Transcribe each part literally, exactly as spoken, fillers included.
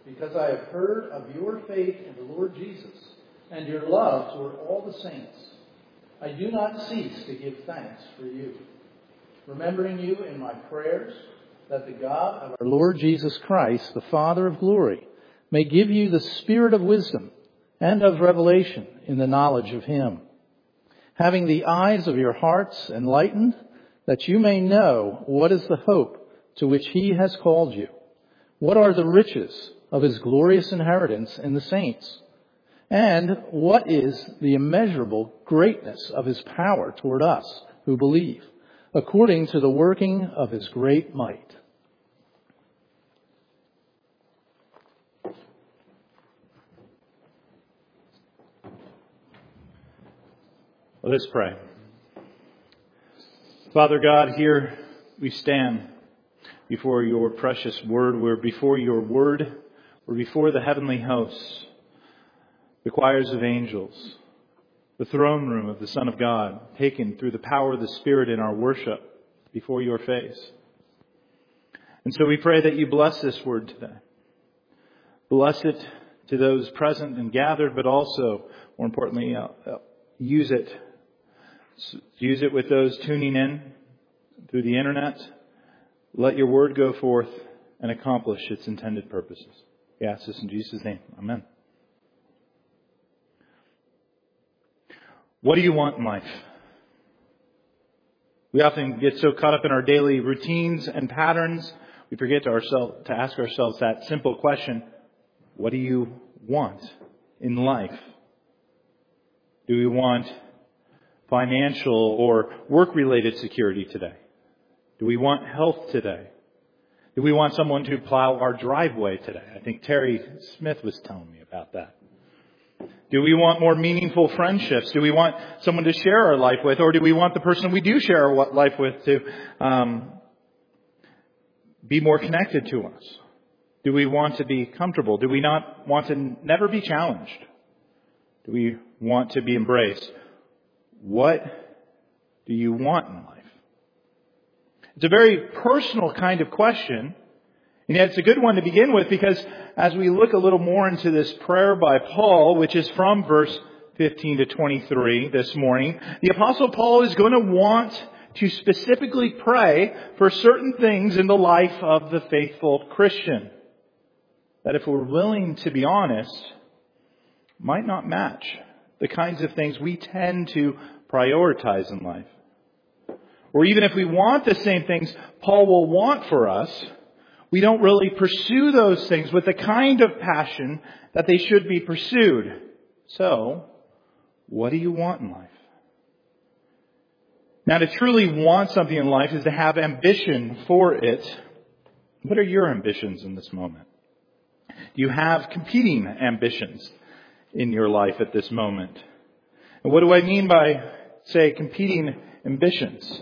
because I have heard of your faith in the Lord Jesus and your love toward all the saints. I do not cease to give thanks for you, remembering you in my prayers, that the God of our Lord Jesus Christ, the Father of glory, may give you the spirit of wisdom and of revelation in the knowledge of him, having the eyes of your hearts enlightened, that you may know what is the hope to which he has called you, what are the riches of his glorious inheritance in the saints, and what is the immeasurable greatness of his power toward us who believe, according to the working of his great might. Let us pray. Father God, here we stand before your precious word. We're before your word. We're before the heavenly hosts, the choirs of angels, the throne room of the Son of God, taken through the power of the Spirit in our worship before your face. And so we pray that you bless this word today. Bless it to those present and gathered, but also, more importantly, uh, uh, use it. Use it with those tuning in through the internet. Let your word go forth and accomplish its intended purposes. We ask this in Jesus' name. Amen. What do you want in life? We often get so caught up in our daily routines and patterns, we forget to, ourselves, to ask ourselves that simple question: what do you want in life? Do we want financial or work-related security today? Do we want health today? Do we want someone to plow our driveway today? I think Terry Smith was telling me about that. Do we want more meaningful friendships? Do we want someone to share our life with? Or do we want the person we do share our life with to um, be more connected to us? Do we want to be comfortable? Do we not want to never be challenged? Do we want to be embraced? What do you want in life? It's a very personal kind of question, and yet it's a good one to begin with, because as we look a little more into this prayer by Paul, which is from verse fifteen to twenty-three this morning, the Apostle Paul is going to want to specifically pray for certain things in the life of the faithful Christian that, if we're willing to be honest, might not match the kinds of things we tend to prioritize in life. Or even if we want the same things Paul will want for us, we don't really pursue those things with the kind of passion that they should be pursued. So, what do you want in life? Now, to truly want something in life is to have ambition for it. What are your ambitions in this moment? Do you have competing ambitions in your life at this moment? And what do I mean by, say, competing ambitions?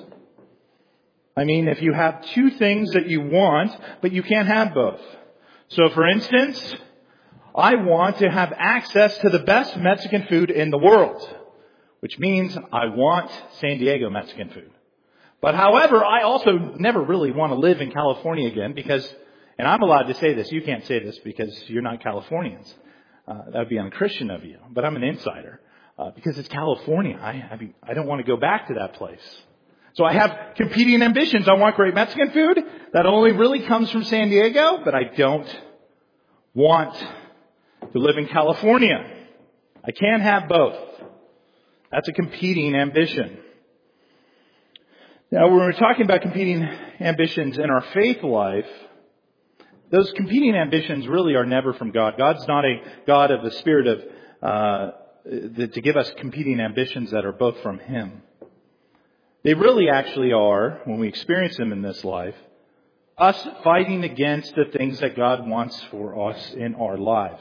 I mean, if you have two things that you want, but you can't have both. So, for instance, I want to have access to the best Mexican food in the world, which means I want San Diego Mexican food. But however, I also never really want to live in California again because, and I'm allowed to say this, you can't say this because you're not Californians. Uh, that would be unchristian of you, but I'm an insider. Uh, because it's California. I, I, mean, I don't want to go back to that place. So I have competing ambitions. I want great Mexican food. That only really comes from San Diego, but I don't want to live in California. I can't have both. That's a competing ambition. Now, when we're talking about competing ambitions in our faith life, those competing ambitions really are never from God. God's not a God of the spirit of uh to give us competing ambitions that are both from Him. They really actually are, when we experience them in this life, us fighting against the things that God wants for us in our lives.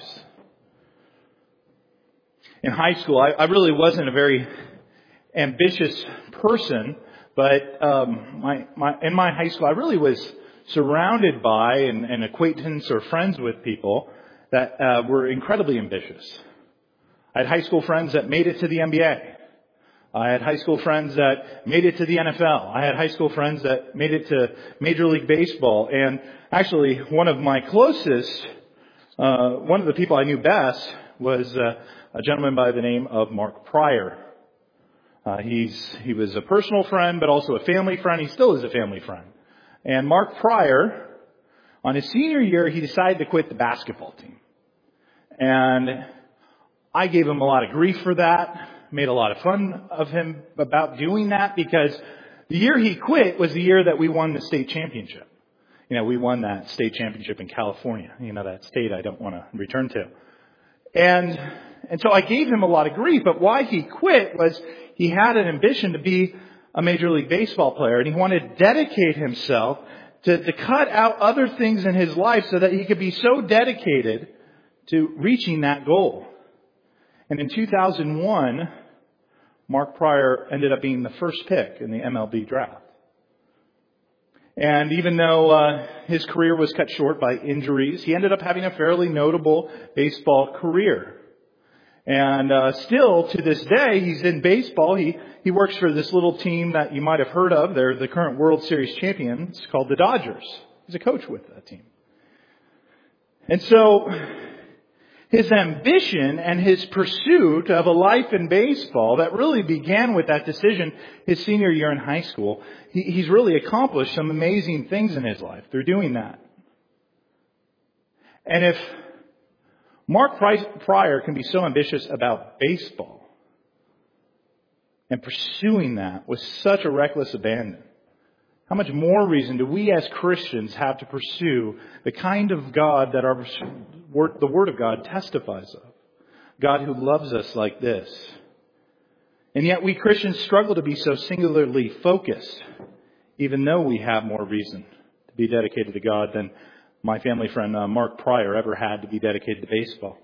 In high school, I, I really wasn't a very ambitious person, but um, my, my, in my high school, I really was surrounded by and, and acquaintance or friends with people that uh, were incredibly ambitious. I had high school friends that made it to the N B A. I had high school friends that made it to the N F L. I had high school friends that made it to Major League Baseball. And actually, one of my closest Uh, one of the people I knew best was uh, a gentleman by the name of Mark Pryor. Uh, he's he was a personal friend, but also a family friend. He still is a family friend. And Mark Pryor, on his senior year, he decided to quit the basketball team. And I gave him a lot of grief for that, made a lot of fun of him about doing that, because the year he quit was the year that we won the state championship. You know, we won that state championship in California, you know, that state I don't want to return to. And and so I gave him a lot of grief, but why he quit was he had an ambition to be a Major League Baseball player, and he wanted to dedicate himself to, to cut out other things in his life so that he could be so dedicated to reaching that goal. And in two thousand one, Mark Pryor ended up being the first pick in the M L B draft. And even though uh, his career was cut short by injuries, he ended up having a fairly notable baseball career. And uh, still, to this day, he's in baseball. He he works for this little team that you might have heard of. They're the current World Series champions, called the Dodgers. He's a coach with that team. And so his ambition and his pursuit of a life in baseball that really began with that decision his senior year in high school, he, he's really accomplished some amazing things in his life through doing that. And if Mark Pryor can be so ambitious about baseball and pursuing that with such a reckless abandon, how much more reason do we as Christians have to pursue the kind of God that our the Word of God testifies of? God who loves us like this. And yet we Christians struggle to be so singularly focused, even though we have more reason to be dedicated to God than my family friend uh, Mark Pryor ever had to be dedicated to baseball.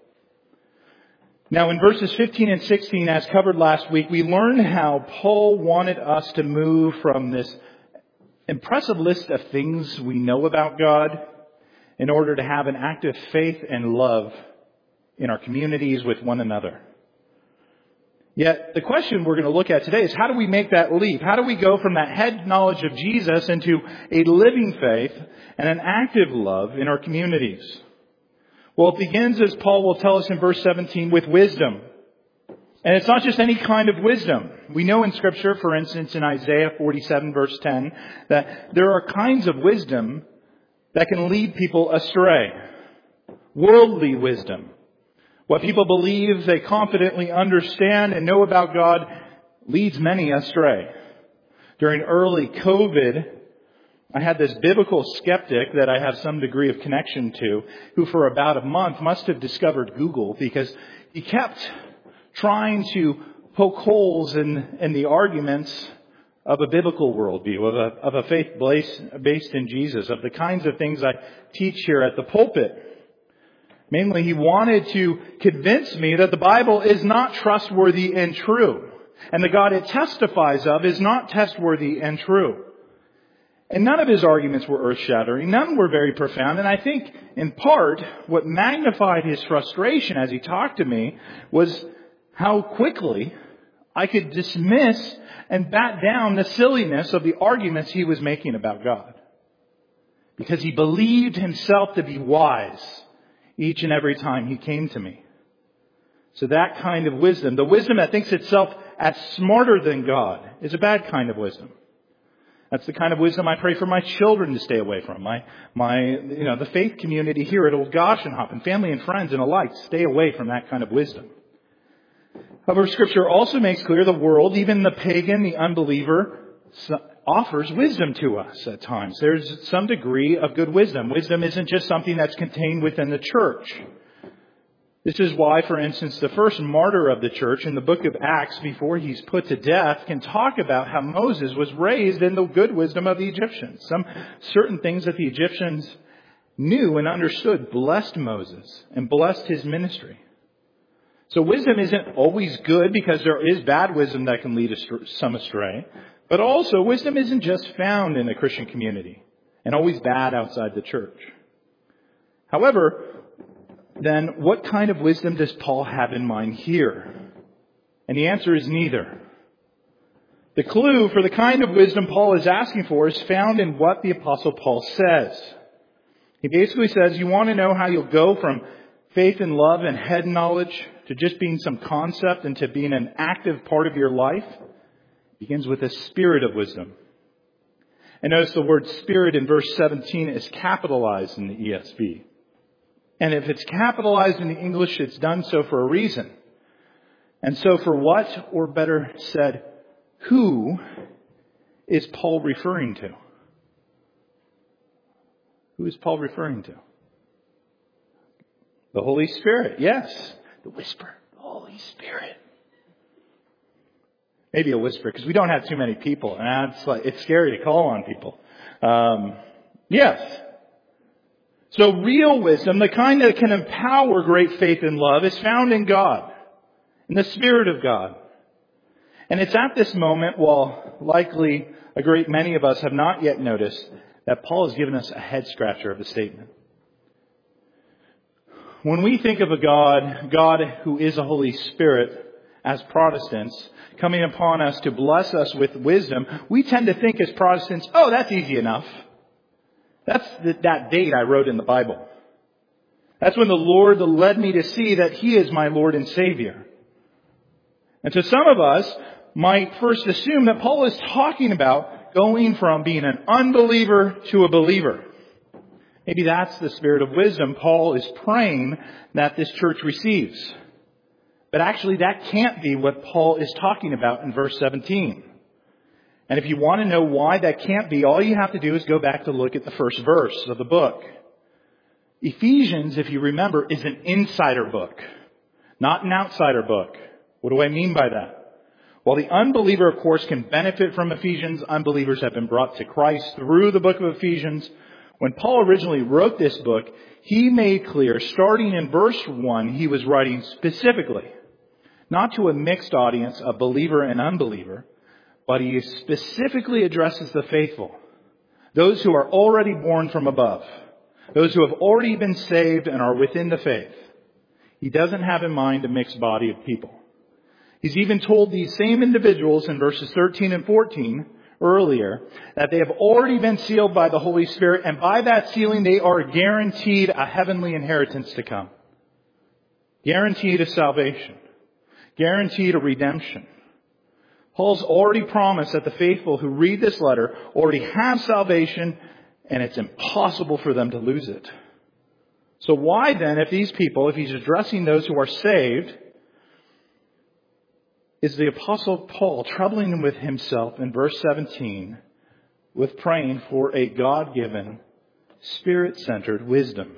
Now in verses fifteen and sixteen, as covered last week, we learned how Paul wanted us to move from this impressive list of things we know about God in order to have an active faith and love in our communities with one another. Yet the question we're going to look at today is, how do we make that leap? How do we go from that head knowledge of Jesus into a living faith and an active love in our communities? Well, it begins, as Paul will tell us in verse seventeen, with wisdom. And it's not just any kind of wisdom. We know in Scripture, for instance, in Isaiah forty-seven, verse ten, that there are kinds of wisdom that can lead people astray. Worldly wisdom. What people believe they confidently understand and know about God leads many astray. During early COVID, I had this biblical skeptic that I have some degree of connection to, who for about a month must have discovered Google, because he kept trying to poke holes in, in the arguments of a biblical worldview, of a, of a faith based in Jesus, of the kinds of things I teach here at the pulpit. Mainly, he wanted to convince me that the Bible is not trustworthy and true, and the God it testifies of is not trustworthy and true. And none of his arguments were earth-shattering. None were very profound. And I think, in part, what magnified his frustration as he talked to me was how quickly I could dismiss and bat down the silliness of the arguments he was making about God. Because he believed himself to be wise each and every time he came to me. So that kind of wisdom, the wisdom that thinks itself as smarter than God, is a bad kind of wisdom. That's the kind of wisdom I pray for my children to stay away from. My, my, you know, the faith community here at Old Goshenhofen, family and friends and alike, stay away from that kind of wisdom. However, Scripture also makes clear the world, even the pagan, the unbeliever, offers wisdom to us at times. There's some degree of good wisdom. Wisdom isn't just something that's contained within the church. This is why, for instance, the first martyr of the church in the book of Acts, before he's put to death, can talk about how Moses was raised in the good wisdom of the Egyptians. Some certain things that the Egyptians knew and understood blessed Moses and blessed his ministry. So wisdom isn't always good, because there is bad wisdom that can lead some astray. But also, wisdom isn't just found in the Christian community and always bad outside the church. However, then what kind of wisdom does Paul have in mind here? And the answer is neither. The clue for the kind of wisdom Paul is asking for is found in what the Apostle Paul says. He basically says, you want to know how you'll go from faith and love and head knowledge to just being some concept and to being an active part of your life begins with a spirit of wisdom. And notice the word spirit in verse seventeen is capitalized in the E S V. And if it's capitalized in the English, it's done so for a reason. And so for what, or better said, who is Paul referring to? Who is Paul referring to? The Holy Spirit, yes. The whisper, the Holy Spirit. Maybe a whisper, because we don't have too many people. And it's, like, it's scary to call on people. Um, yes. So real wisdom, the kind that can empower great faith and love, is found in God, in the Spirit of God. And it's at this moment, while likely a great many of us have not yet noticed, that Paul has given us a head scratcher of a statement. When we think of a God, God who is a Holy Spirit, as Protestants, coming upon us to bless us with wisdom, we tend to think as Protestants, oh, that's easy enough. That's the, that date I wrote in the Bible. That's when the Lord led me to see that He is my Lord and Savior. And so some of us might first assume that Paul is talking about going from being an unbeliever to a believer. Maybe that's the spirit of wisdom Paul is praying that this church receives. But actually that can't be what Paul is talking about in verse seventeen. And if you want to know why that can't be, all you have to do is go back to look at the first verse of the book. Ephesians, if you remember, is an insider book, not an outsider book. What do I mean by that? While the unbeliever, of course, can benefit from Ephesians, unbelievers have been brought to Christ through the book of Ephesians. When Paul originally wrote this book, he made clear, starting in verse one, he was writing specifically, not to a mixed audience of believer and unbeliever, but he specifically addresses the faithful, those who are already born from above, those who have already been saved and are within the faith. He doesn't have in mind a mixed body of people. He's even told these same individuals in verses thirteen and fourteen earlier that they have already been sealed by the Holy Spirit, and by that sealing they are guaranteed a heavenly inheritance to come. Guaranteed a salvation. Guaranteed a redemption. Paul's already promised that the faithful who read this letter already have salvation, and it's impossible for them to lose it. So why then, if these people, if he's addressing those who are saved, is the Apostle Paul troubling with himself in verse seventeen with praying for a God-given, Spirit-centered wisdom?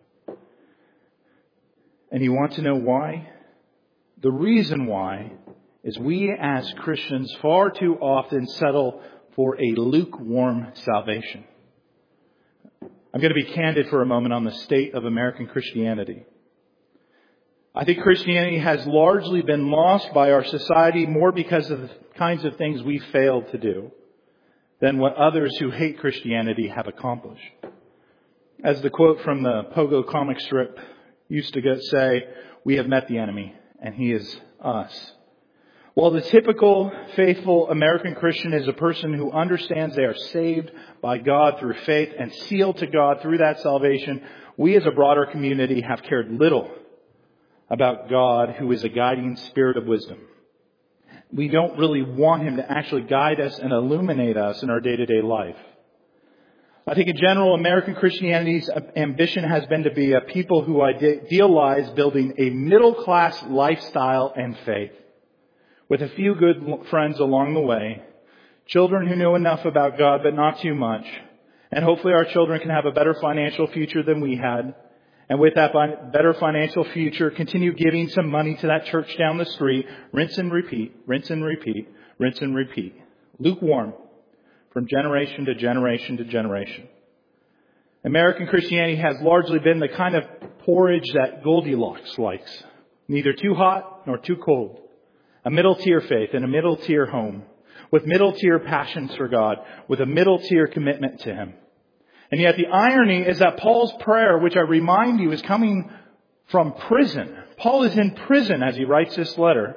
And you want to know why? The reason why is we as Christians far too often settle for a lukewarm salvation. I'm going to be candid for a moment on the state of American Christianity. I think Christianity has largely been lost by our society more because of the kinds of things we failed to do than what others who hate Christianity have accomplished. As the quote from the Pogo comic strip used to say, we have met the enemy and he is us. While the typical faithful American Christian is a person who understands they are saved by God through faith and sealed to God through that salvation, we as a broader community have cared little about God, who is a guiding spirit of wisdom. We don't really want Him to actually guide us and illuminate us in our day-to-day life. I think in general, American Christianity's ambition has been to be a people who idealize building a middle-class lifestyle and faith, with a few good friends along the way, children who know enough about God but not too much, and hopefully our children can have a better financial future than we had. And with that better financial future, continue giving some money to that church down the street. Rinse and repeat, rinse and repeat, rinse and repeat. Lukewarm from generation to generation to generation. American Christianity has largely been the kind of porridge that Goldilocks likes. Neither too hot nor too cold. A middle tier faith and a middle tier home. With middle tier passions for God. With a middle tier commitment to Him. And yet the irony is that Paul's prayer, which I remind you is coming from prison. Paul is in prison as he writes this letter.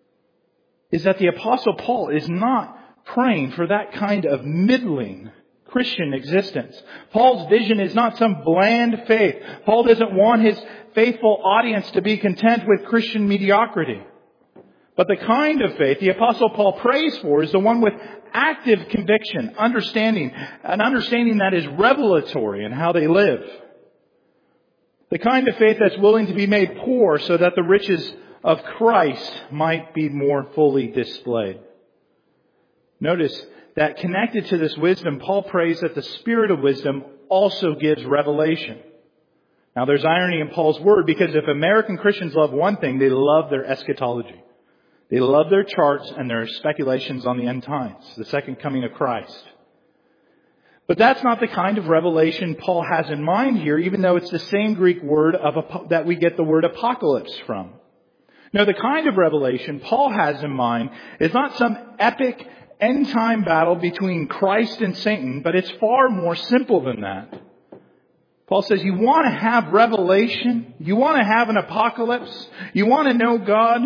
Is that the Apostle Paul is not praying for that kind of middling Christian existence. Paul's vision is not some bland faith. Paul doesn't want his faithful audience to be content with Christian mediocrity. But the kind of faith the Apostle Paul prays for is the one with active conviction, understanding, an understanding that is revelatory in how they live. The kind of faith that's willing to be made poor so that the riches of Christ might be more fully displayed. Notice that connected to this wisdom, Paul prays that the Spirit of wisdom also gives revelation. Now there's irony in Paul's word, because if American Christians love one thing, they love their eschatology. They love their charts and their speculations on the end times, the second coming of Christ. But that's not the kind of revelation Paul has in mind here, even though it's the same Greek word of, that we get the word apocalypse from. No, the kind of revelation Paul has in mind is not some epic end-time battle between Christ and Satan, but it's far more simple than that. Paul says, you want to have revelation? You want to have an apocalypse? You want to know God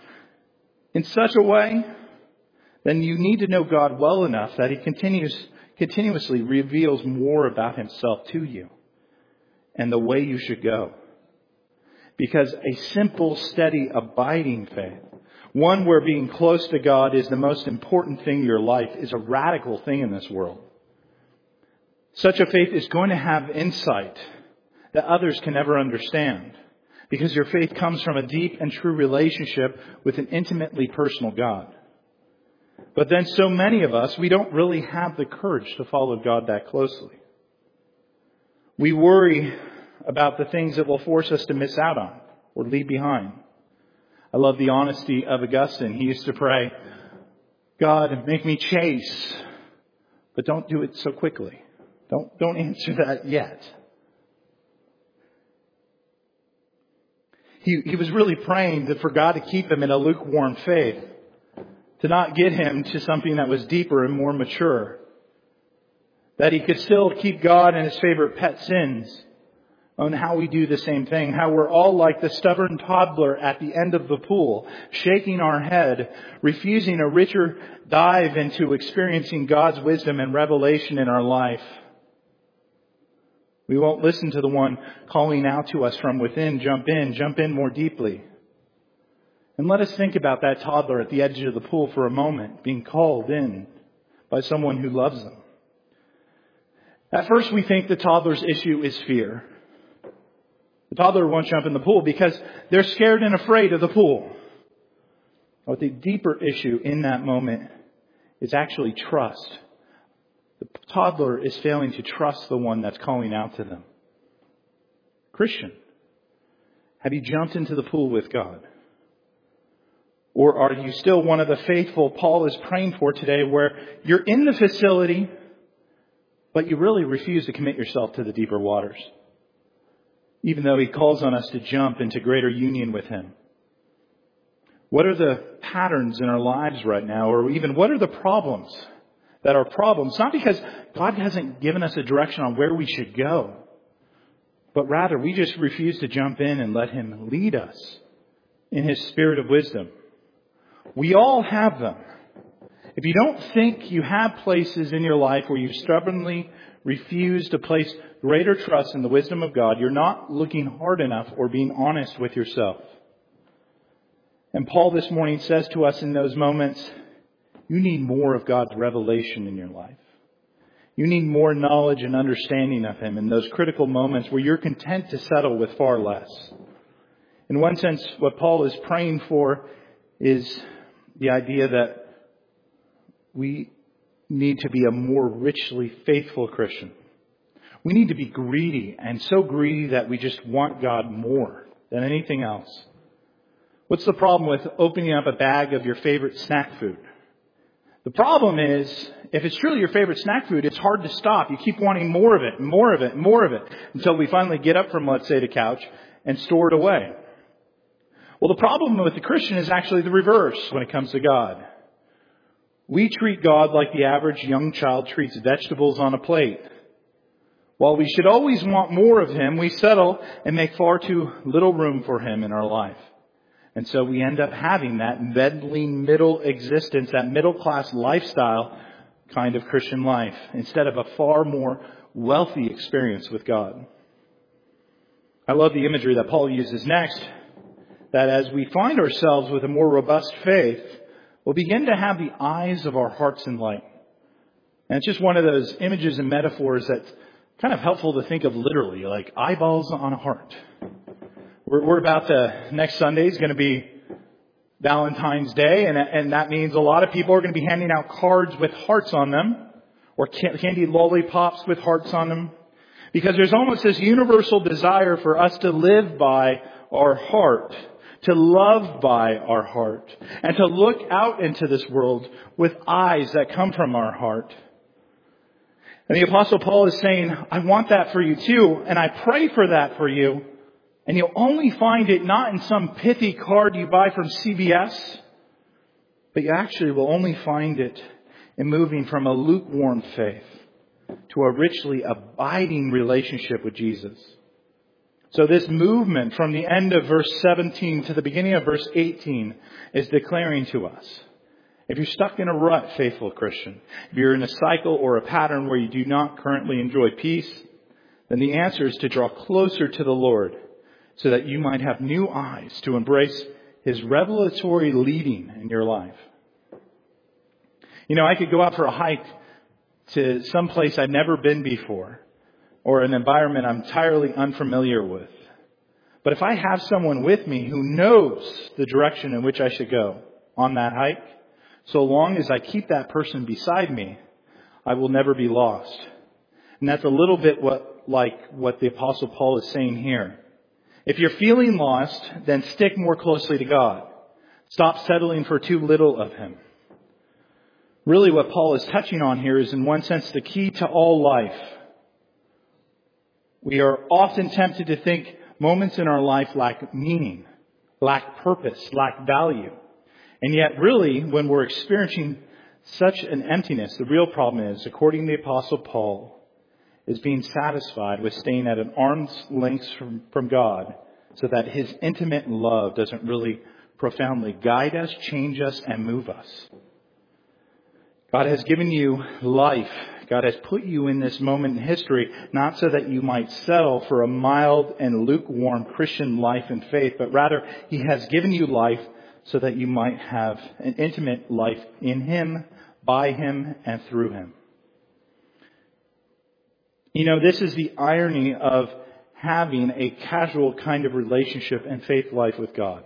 in such a way? Then you need to know God well enough that He continues, continuously reveals more about Himself to you and the way you should go. Because a simple, steady, abiding faith, one where being close to God is the most important thing in your life, is a radical thing in this world. Such a faith is going to have insight that others can never understand, because your faith comes from a deep and true relationship with an intimately personal God. But then so many of us, we don't really have the courage to follow God that closely. We worry about the things that will force us to miss out on or leave behind. I love the honesty of Augustine. He used to pray, God, make me chase, but don't do it so quickly. Don't, don't answer that yet. He, he was really praying that for God to keep him in a lukewarm faith, to not get him to something that was deeper and more mature, that he could still keep God and his favorite pet sins, on how we do the same thing, how we're all like the stubborn toddler at the end of the pool, shaking our head, refusing a richer dive into experiencing God's wisdom and revelation in our life. We won't listen to the one calling out to us from within, jump in, jump in more deeply. And let us think about that toddler at the edge of the pool for a moment, being called in by someone who loves them. At first we think the toddler's issue is fear. The toddler won't jump in the pool because they're scared and afraid of the pool. But the deeper issue in that moment is actually trust. The toddler is failing to trust the one that's calling out to them. Christian, have you jumped into the pool with God? Or are you still one of the faithful Paul is praying for today, where you're in the facility, but you really refuse to commit yourself to the deeper waters, even though He calls on us to jump into greater union with Him? What are the patterns in our lives right now? Or even what are the problems that are problems? Not because God hasn't given us a direction on where we should go, but rather we just refuse to jump in and let Him lead us in His Spirit of wisdom. We all have them. If you don't think you have places in your life where you stubbornly refuse to place greater trust in the wisdom of God, you're not looking hard enough or being honest with yourself. And Paul this morning says to us in those moments, you need more of God's revelation in your life. You need more knowledge and understanding of Him in those critical moments where you're content to settle with far less. In one sense, what Paul is praying for is the idea that we need to be a more richly faithful Christian. We need to be greedy, and so greedy that we just want God more than anything else. What's the problem with opening up a bag of your favorite snack food? The problem is, if it's truly your favorite snack food, it's hard to stop. You keep wanting more of it, more of it, more of it, until we finally get up from, let's say, the couch and store it away. Well, the problem with the Christian is actually the reverse when it comes to God. We treat God like the average young child treats vegetables on a plate. While we should always want more of Him, we settle and make far too little room for Him in our life. And so we end up having that meddling middle existence, that middle class lifestyle, kind of Christian life instead of a far more wealthy experience with God. I love the imagery that Paul uses next, that as we find ourselves with a more robust faith, we'll begin to have the eyes of our hearts enlightened. And it's just one of those images and metaphors that's kind of helpful to think of literally, like eyeballs on a heart. We're, we're about to, next Sunday is going to be Valentine's Day, and, and that means a lot of people are going to be handing out cards with hearts on them, or candy lollipops with hearts on them, because there's almost this universal desire for us to live by our heart, to love by our heart, and to look out into this world with eyes that come from our heart. And the Apostle Paul is saying, I want that for you too, and I pray for that for you. And you'll only find it not in some pithy card you buy from C V S, but you actually will only find it in moving from a lukewarm faith to a richly abiding relationship with Jesus. So this movement from the end of verse seventeen to the beginning of verse eighteen is declaring to us, if you're stuck in a rut, faithful Christian, if you're in a cycle or a pattern where you do not currently enjoy peace, then the answer is to draw closer to the Lord so that you might have new eyes to embrace His revelatory leading in your life. You know, I could go out for a hike to some place I've never been before, or an environment I'm entirely unfamiliar with. But if I have someone with me who knows the direction in which I should go on that hike, so long as I keep that person beside me, I will never be lost. And that's a little bit what, like what the Apostle Paul is saying here. If you're feeling lost, then stick more closely to God. Stop settling for too little of Him. Really what Paul is touching on here is in one sense the key to all life. We are often tempted to think moments in our life lack meaning, lack purpose, lack value. And yet really when we're experiencing such an emptiness, the real problem is, according to the Apostle Paul, is being satisfied with staying at an arm's length from, from God so that His intimate love doesn't really profoundly guide us, change us, and move us. God has given you life. God has put you in this moment in history, not so that you might settle for a mild and lukewarm Christian life and faith, but rather He has given you life so that you might have an intimate life in Him, by Him, and through Him. You know, this is the irony of having a casual kind of relationship and faith life with God.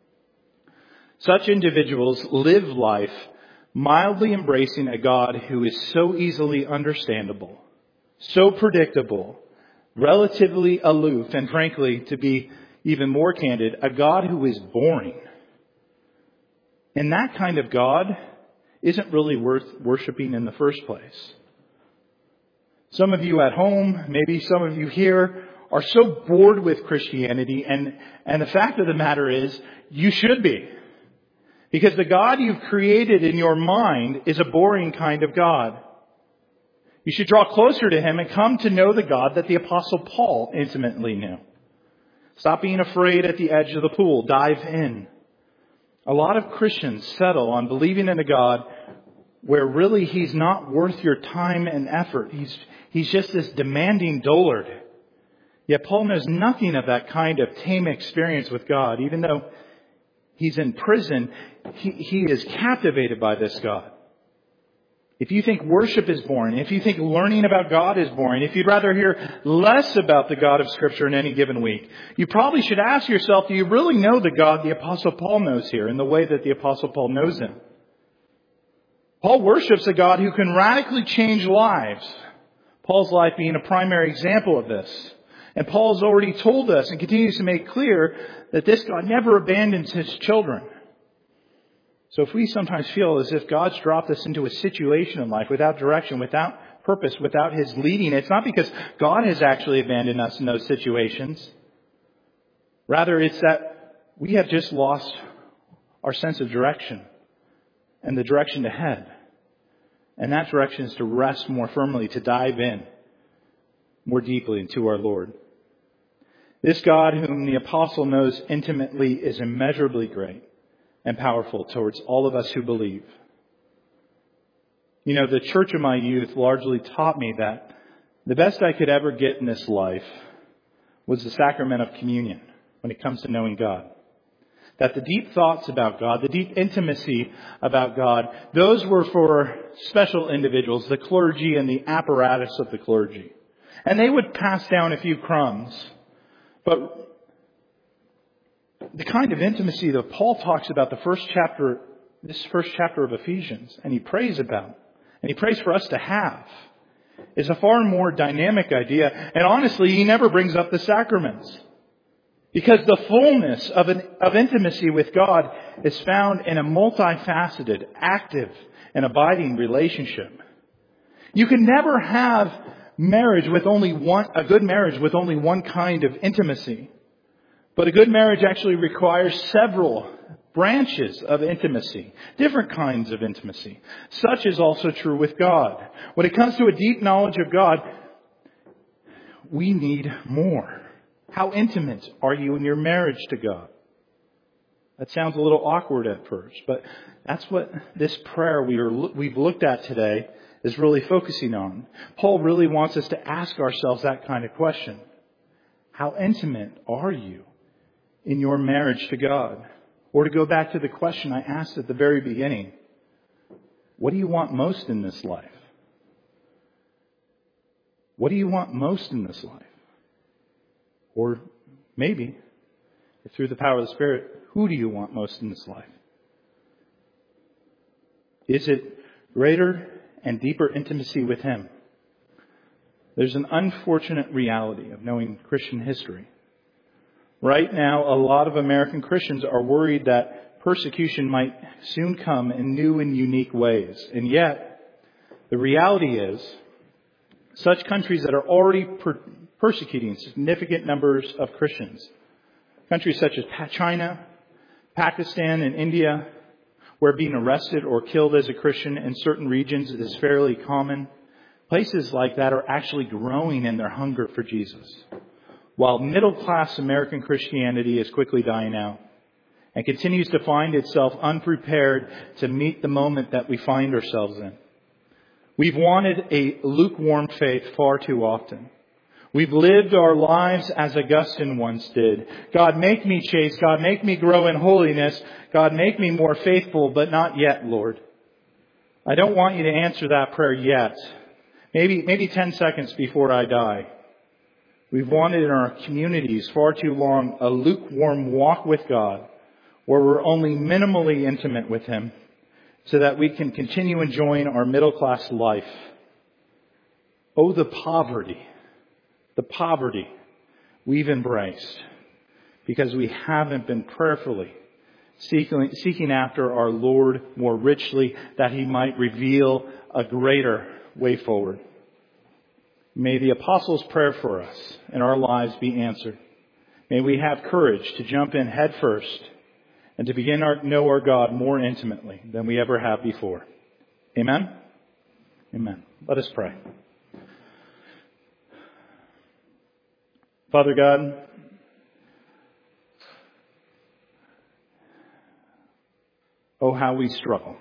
Such individuals live life mildly embracing a God who is so easily understandable, so predictable, relatively aloof, and frankly, to be even more candid, a God who is boring. And that kind of God isn't really worth worshiping in the first place. Some of you at home, maybe some of you here, are so bored with Christianity, and, and the fact of the matter is, you should be. Because the God you've created in your mind is a boring kind of God. You should draw closer to Him and come to know the God that the Apostle Paul intimately knew. Stop being afraid at the edge of the pool. Dive in. A lot of Christians settle on believing in a God where really He's not worth your time and effort. He's, he's just this demanding dullard. Yet Paul knows nothing of that kind of tame experience with God. Even though he's in prison, he, he is captivated by this God. If you think worship is boring, if you think learning about God is boring, if you'd rather hear less about the God of Scripture in any given week, you probably should ask yourself, do you really know the God the Apostle Paul knows here in the way that the Apostle Paul knows Him? Paul worships a God who can radically change lives. Paul's life being a primary example of this. And Paul's already told us and continues to make clear that this God never abandons His children. So if we sometimes feel as if God's dropped us into a situation in life without direction, without purpose, without His leading, it's not because God has actually abandoned us in those situations. Rather, it's that we have just lost our sense of direction and the direction to head. And that direction is to rest more firmly, to dive in more deeply into our Lord. This God whom the apostle knows intimately is immeasurably great and powerful towards all of us who believe. You know, the church of my youth largely taught me that the best I could ever get in this life was the sacrament of communion when it comes to knowing God. That the deep thoughts about God, the deep intimacy about God, those were for special individuals, the clergy and the apparatus of the clergy. And they would pass down a few crumbs. But the kind of intimacy that Paul talks about the first chapter, this first chapter of Ephesians, and he prays about, and he prays for us to have, is a far more dynamic idea. And honestly, he never brings up the sacraments. Because the fullness of an, of intimacy with God is found in a multifaceted, active, and abiding relationship. You can never have marriage with only one, a good marriage with only one kind of intimacy. But a good marriage actually requires several branches of intimacy, different kinds of intimacy. Such is also true with God. When it comes to a deep knowledge of God, we need more. How intimate are you in your marriage to God? That sounds a little awkward at first, but that's what this prayer we are, we've looked at today is really focusing on. Paul really wants us to ask ourselves that kind of question. How intimate are you in your marriage to God? Or to go back to the question I asked at the very beginning, what do you want most in this life? What do you want most in this life? Or maybe, through the power of the Spirit, who do you want most in this life? Is it greater and deeper intimacy with Him? There's an unfortunate reality of knowing Christian history. Right now, a lot of American Christians are worried that persecution might soon come in new and unique ways. And yet, the reality is, such countries that are already per- persecuting significant numbers of Christians, countries such as China, Pakistan, and India, where being arrested or killed as a Christian in certain regions is fairly common, places like that are actually growing in their hunger for Jesus. While middle-class American Christianity is quickly dying out and continues to find itself unprepared to meet the moment that we find ourselves in. We've wanted a lukewarm faith far too often. We've lived our lives as Augustine once did. God, make me chaste. God, make me grow in holiness. God, make me more faithful, but not yet, Lord. I don't want you to answer that prayer yet. Maybe, maybe ten seconds before I die. We've wanted in our communities far too long a lukewarm walk with God, where we're only minimally intimate with Him, so that we can continue enjoying our middle-class life. Oh, the poverty, the poverty we've embraced because we haven't been prayerfully seeking, seeking after our Lord more richly, that He might reveal a greater way forward. May the Apostles' prayer for us and our lives be answered. May we have courage to jump in head first and to begin to know our God more intimately than we ever have before. Amen? Amen. Let us pray. Father God, oh, how we struggle.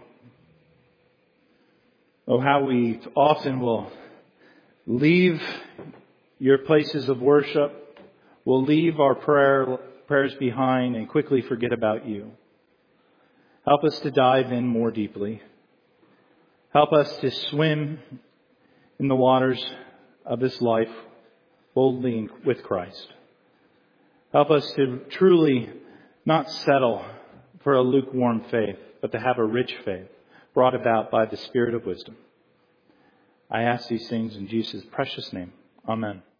Oh, how we often will leave your places of worship. We'll leave our prayer, prayers behind and quickly forget about you. Help us to dive in more deeply. Help us to swim in the waters of this life boldly with Christ. Help us to truly not settle for a lukewarm faith, but to have a rich faith brought about by the Spirit of wisdom. I ask these things in Jesus' precious name. Amen.